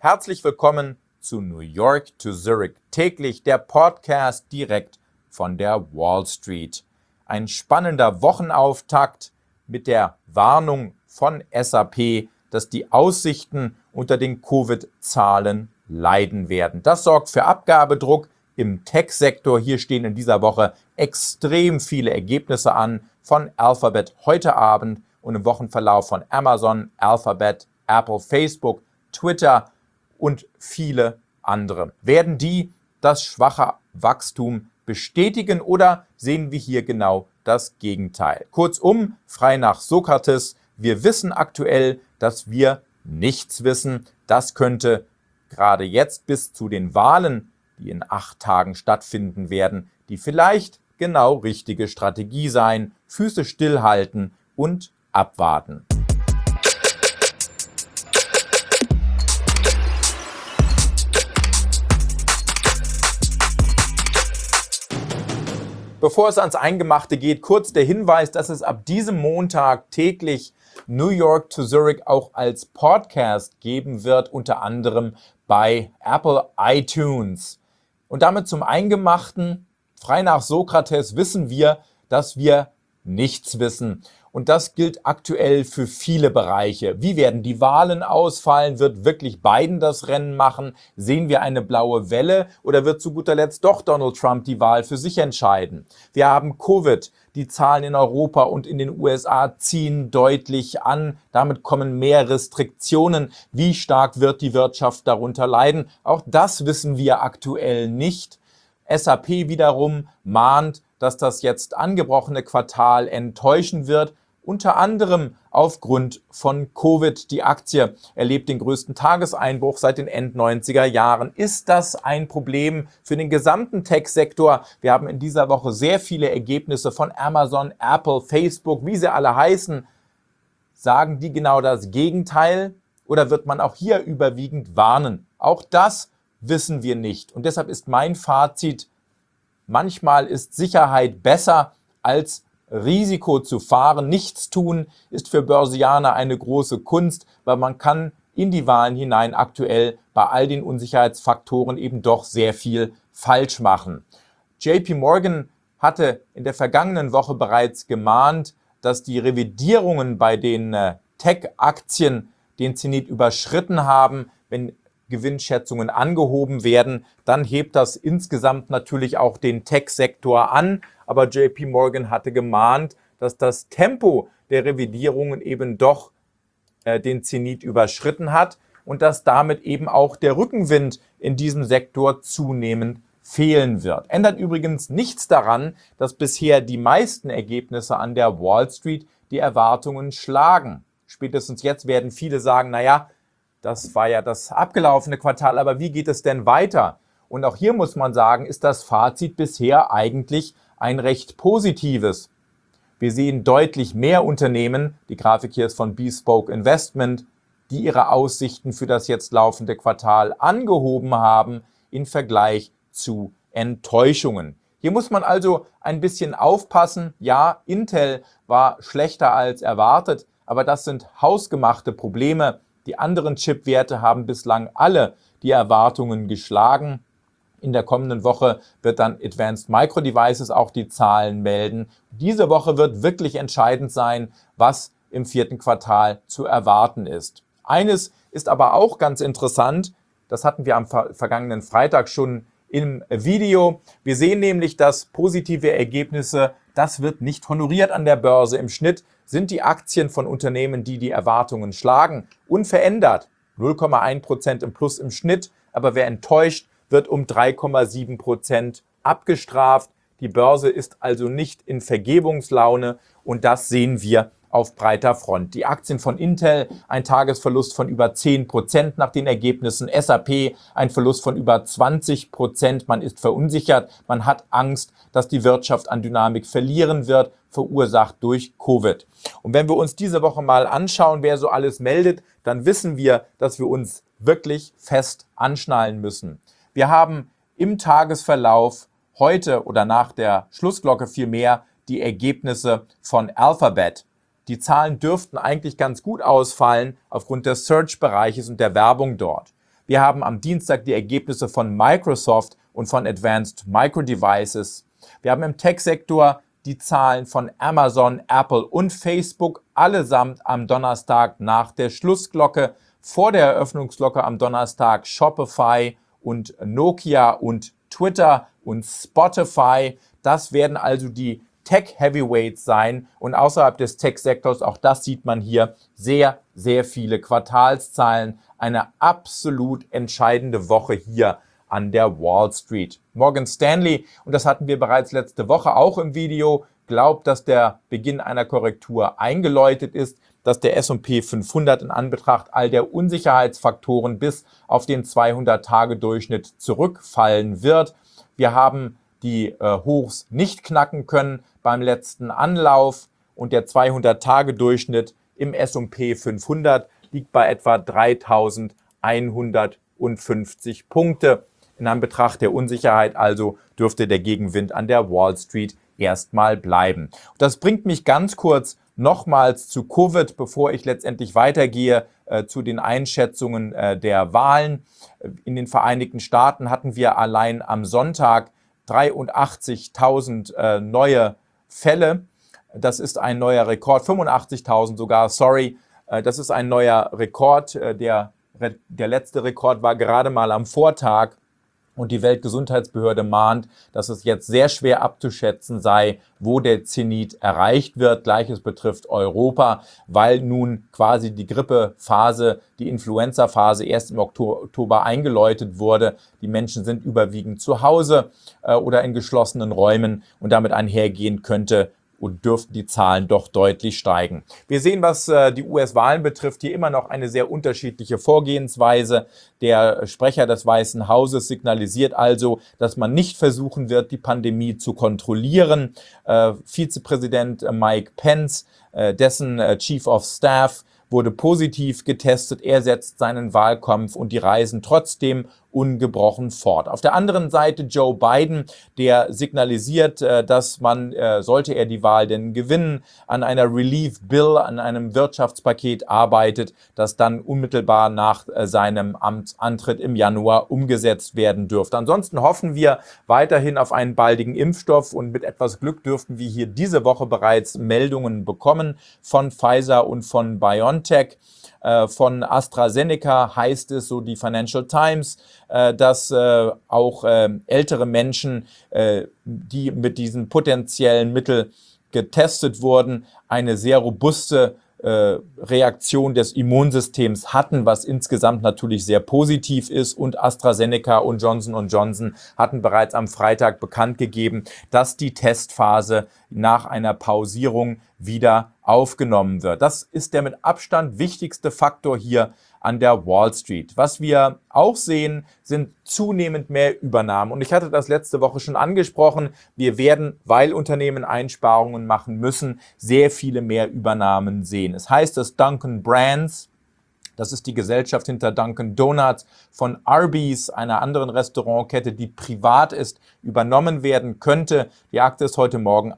Herzlich willkommen zu New York to Zurich täglich, der Podcast direkt von der Wall Street. Ein spannender Wochenauftakt mit der Warnung von SAP, dass die Aussichten unter den Covid-Zahlen leiden werden. Das sorgt für Abgabedruck im Tech-Sektor. Hier stehen in dieser Woche extrem viele Ergebnisse an von Alphabet heute Abend und im Wochenverlauf von Amazon, Alphabet, Apple, Facebook, Twitter und viele andere. Werden die das schwache Wachstum bestätigen oder sehen wir hier genau das Gegenteil? Kurzum, frei nach Sokrates, wir wissen aktuell, dass wir nichts wissen. Das könnte gerade jetzt bis zu den Wahlen, die in 8 Tagen stattfinden werden, die vielleicht genau richtige Strategie sein, Füße stillhalten und abwarten. Bevor es ans Eingemachte geht, kurz der Hinweis, dass es ab diesem Montag täglich New York to Zurich auch als Podcast geben wird, unter anderem bei Apple iTunes. Und damit zum Eingemachten, frei nach Sokrates wissen wir, dass wir nichts wissen. Und das gilt aktuell für viele Bereiche. Wie werden die Wahlen ausfallen? Wird wirklich Biden das Rennen machen? Sehen wir eine blaue Welle? Oder wird zu guter Letzt doch Donald Trump die Wahl für sich entscheiden? Wir haben Covid. Die Zahlen in Europa und in den USA ziehen deutlich an. Damit kommen mehr Restriktionen. Wie stark wird die Wirtschaft darunter leiden? Auch das wissen wir aktuell nicht. SAP wiederum mahnt, dass das jetzt angebrochene Quartal enttäuschen wird. Unter anderem aufgrund von Covid. Die Aktie erlebt den größten Tageseinbruch seit den End-90er Jahren. Ist das ein Problem für den gesamten Tech-Sektor? Wir haben in dieser Woche sehr viele Ergebnisse von Amazon, Apple, Facebook, wie sie alle heißen. Sagen die genau das Gegenteil? Oder wird man auch hier überwiegend warnen? Auch das wissen wir nicht. Und deshalb ist mein Fazit, manchmal ist Sicherheit besser als Risiko zu fahren. Nichts tun ist für Börsianer eine große Kunst, weil man kann in die Wahlen hinein aktuell bei all den Unsicherheitsfaktoren eben doch sehr viel falsch machen. JP Morgan hatte in der vergangenen Woche bereits gemahnt, dass die Revidierungen bei den Tech-Aktien den Zenit überschritten haben. Wenn Gewinnschätzungen angehoben werden, dann hebt das insgesamt natürlich auch den Tech-Sektor an. Aber JP Morgan hatte gemahnt, dass das Tempo der Revidierungen eben doch den Zenit überschritten hat und dass damit eben auch der Rückenwind in diesem Sektor zunehmend fehlen wird. Ändert übrigens nichts daran, dass bisher die meisten Ergebnisse an der Wall Street die Erwartungen schlagen. Spätestens jetzt werden viele sagen, naja, das war ja das abgelaufene Quartal, aber wie geht es denn weiter? Und auch hier muss man sagen, ist das Fazit bisher eigentlich ein recht positives. Wir sehen deutlich mehr Unternehmen, die Grafik hier ist von Bespoke Investment, die ihre Aussichten für das jetzt laufende Quartal angehoben haben im Vergleich zu Enttäuschungen. Hier muss man also ein bisschen aufpassen. Ja, Intel war schlechter als erwartet, aber das sind hausgemachte Probleme. Die anderen Chipwerte haben bislang alle die Erwartungen geschlagen. In der kommenden Woche wird dann Advanced Micro Devices auch die Zahlen melden. Diese Woche wird wirklich entscheidend sein, was im 4. Quartal zu erwarten ist. Eines ist aber auch ganz interessant, das hatten wir am vergangenen Freitag schon im Video. Wir sehen nämlich, dass positive Ergebnisse, das wird nicht honoriert an der Börse. Im Schnitt sind die Aktien von Unternehmen, die die Erwartungen schlagen, unverändert. 0,1% im Plus im Schnitt, aber wer enttäuscht, wird um 3,7% abgestraft. Die Börse ist also nicht in Vergebungslaune und das sehen wir auf breiter Front. Die Aktien von Intel, ein Tagesverlust von über 10% nach den Ergebnissen. SAP, ein Verlust von über 20%. Man ist verunsichert, man hat Angst, dass die Wirtschaft an Dynamik verlieren wird, verursacht durch Covid. Und wenn wir uns diese Woche mal anschauen, wer so alles meldet, dann wissen wir, dass wir uns wirklich fest anschnallen müssen. Wir haben im Tagesverlauf heute oder nach der Schlussglocke vielmehr die Ergebnisse von Alphabet. Die Zahlen dürften eigentlich ganz gut ausfallen aufgrund des Search-Bereiches und der Werbung dort. Wir haben am Dienstag die Ergebnisse von Microsoft und von Advanced Micro Devices. Wir haben im Tech-Sektor die Zahlen von Amazon, Apple und Facebook, allesamt am Donnerstag nach der Schlussglocke. Vor der Eröffnungsglocke am Donnerstag Shopify und Nokia und Twitter und Spotify. Das werden also die Tech-Heavyweights sein und außerhalb des Tech-Sektors, auch das sieht man hier, sehr, sehr viele Quartalszahlen. Eine absolut entscheidende Woche hier an der Wall Street. Morgan Stanley, und das hatten wir bereits letzte Woche auch im Video, glaubt, dass der Beginn einer Korrektur eingeläutet ist, dass der S&P 500 in Anbetracht all der Unsicherheitsfaktoren bis auf den 200-Tage-Durchschnitt zurückfallen wird. Wir haben die Hochs nicht knacken können beim letzten Anlauf und der 200-Tage-Durchschnitt im S&P 500 liegt bei etwa 3.150 Punkte. In Anbetracht der Unsicherheit also dürfte der Gegenwind an der Wall Street erstmal bleiben. Das bringt mich ganz kurz nochmals zu Covid, bevor ich letztendlich weitergehe zu den Einschätzungen der Wahlen. In den Vereinigten Staaten hatten wir allein am Sonntag 83.000 neue Fälle. Das ist ein neuer Rekord, 85.000 sogar, sorry. Das ist ein neuer Rekord. Der letzte Rekord war gerade mal am Vortag. Und die Weltgesundheitsbehörde mahnt, dass es jetzt sehr schwer abzuschätzen sei, wo der Zenit erreicht wird. Gleiches betrifft Europa, weil nun quasi die Grippephase, die Influenza-Phase erst im Oktober eingeläutet wurde. Die Menschen sind überwiegend zu Hause oder in geschlossenen Räumen und damit einhergehen könnte und dürften die Zahlen doch deutlich steigen. Wir sehen, was die US-Wahlen betrifft, hier immer noch eine sehr unterschiedliche Vorgehensweise. Der Sprecher des Weißen Hauses signalisiert also, dass man nicht versuchen wird, die Pandemie zu kontrollieren. Vizepräsident Mike Pence, dessen Chief of Staff, wurde positiv getestet. Er setzt seinen Wahlkampf und die Reisen trotzdem ungebrochen fort. Auf der anderen Seite Joe Biden, der signalisiert, dass man, sollte er die Wahl denn gewinnen, an einer Relief Bill, an einem Wirtschaftspaket arbeitet, das dann unmittelbar nach seinem Amtsantritt im Januar umgesetzt werden dürfte. Ansonsten hoffen wir weiterhin auf einen baldigen Impfstoff und mit etwas Glück dürften wir hier diese Woche bereits Meldungen bekommen von Pfizer und von BioNTech. Von AstraZeneca heißt es, so die Financial Times, dass auch ältere Menschen, die mit diesen potenziellen Mitteln getestet wurden, eine sehr robuste Reaktion des Immunsystems hatten, was insgesamt natürlich sehr positiv ist. Und AstraZeneca und Johnson & Johnson hatten bereits am Freitag bekannt gegeben, dass die Testphase nach einer Pausierung wieder aufgenommen wird. Das ist der mit Abstand wichtigste Faktor hier an der Wall Street. Was wir auch sehen, sind zunehmend mehr Übernahmen. Und ich hatte das letzte Woche schon angesprochen. Wir werden, weil Unternehmen Einsparungen machen müssen, sehr viele mehr Übernahmen sehen. Es heißt, dass Dunkin' Brands, das ist die Gesellschaft hinter Dunkin' Donuts, von Arby's, einer anderen Restaurantkette, die privat ist, übernommen werden könnte. Die Aktie ist heute Morgen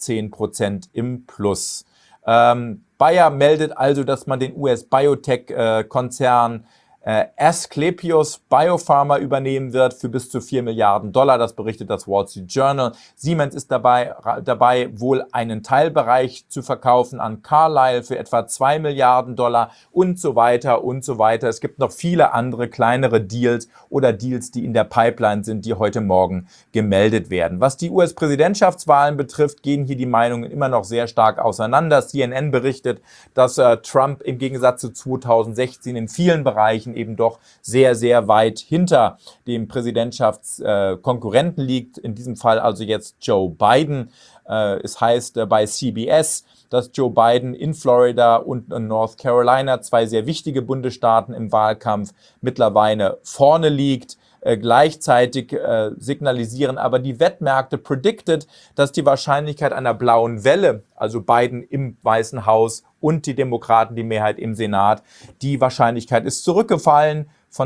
18% im Plus. Bayer meldet also, dass man den US-Biotech-Konzern Asklepios Biopharma übernehmen wird für bis zu $4 Milliarden. Das berichtet das Wall Street Journal. Siemens ist dabei wohl einen Teilbereich zu verkaufen an Carlyle für etwa $2 Milliarden und so weiter und so weiter. Es gibt noch viele andere kleinere Deals oder Deals, die in der Pipeline sind, die heute Morgen gemeldet werden. Was die US-Präsidentschaftswahlen betrifft, gehen hier die Meinungen immer noch sehr stark auseinander. CNN berichtet, dass Trump im Gegensatz zu 2016 in vielen Bereichen eben doch sehr, sehr weit hinter dem Präsidentschaftskonkurrenten liegt. In diesem Fall also jetzt Joe Biden. Es heißt bei CBS, dass Joe Biden in Florida und in North Carolina, zwei sehr wichtige Bundesstaaten im Wahlkampf, mittlerweile vorne liegt. Gleichzeitig signalisieren aber die Wettmärkte predicted, dass die Wahrscheinlichkeit einer blauen Welle, also Biden im Weißen Haus und die Demokraten, die Mehrheit im Senat, die Wahrscheinlichkeit ist zurückgefallen von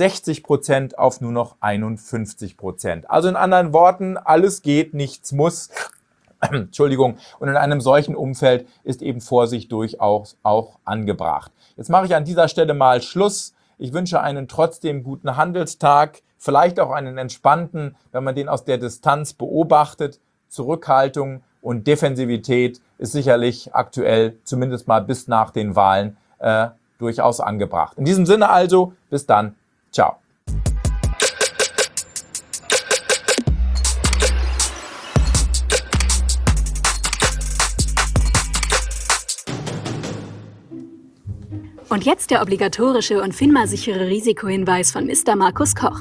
62% auf nur noch 51%. Also in anderen Worten, alles geht, nichts muss. Entschuldigung. Und in einem solchen Umfeld ist eben Vorsicht durchaus auch angebracht. Jetzt mache ich an dieser Stelle mal Schluss. Ich wünsche einen trotzdem guten Handelstag, vielleicht auch einen entspannten, wenn man den aus der Distanz beobachtet. Zurückhaltung und Defensivität ist sicherlich aktuell, zumindest mal bis nach den Wahlen, durchaus angebracht. In diesem Sinne also, bis dann. Ciao. Und jetzt der obligatorische und FINMA-sichere Risikohinweis von Mr. Markus Koch.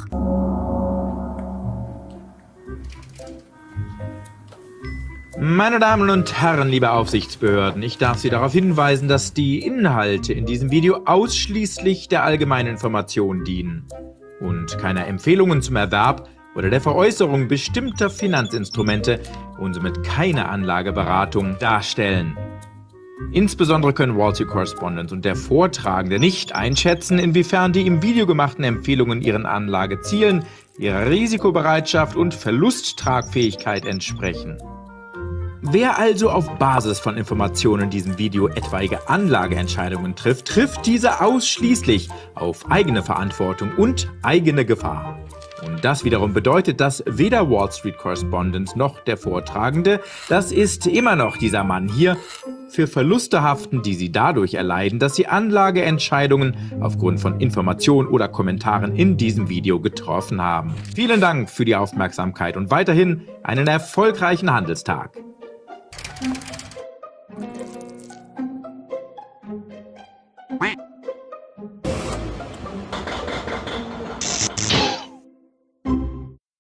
Meine Damen und Herren, liebe Aufsichtsbehörden, ich darf Sie darauf hinweisen, dass die Inhalte in diesem Video ausschließlich der allgemeinen Information dienen und keiner Empfehlungen zum Erwerb oder der Veräußerung bestimmter Finanzinstrumente und somit keine Anlageberatung darstellen. Insbesondere können Wall Street Correspondent und der Vortragende nicht einschätzen, inwiefern die im Video gemachten Empfehlungen ihren Anlagezielen, ihrer Risikobereitschaft und Verlusttragfähigkeit entsprechen. Wer also auf Basis von Informationen in diesem Video etwaige Anlageentscheidungen trifft, trifft diese ausschließlich auf eigene Verantwortung und eigene Gefahr. Und das wiederum bedeutet, dass weder Wall Street Correspondent noch der Vortragende, das ist immer noch dieser Mann hier, für Verluste haften, die sie dadurch erleiden, dass sie Anlageentscheidungen aufgrund von Informationen oder Kommentaren in diesem Video getroffen haben. Vielen Dank für die Aufmerksamkeit und weiterhin einen erfolgreichen Handelstag.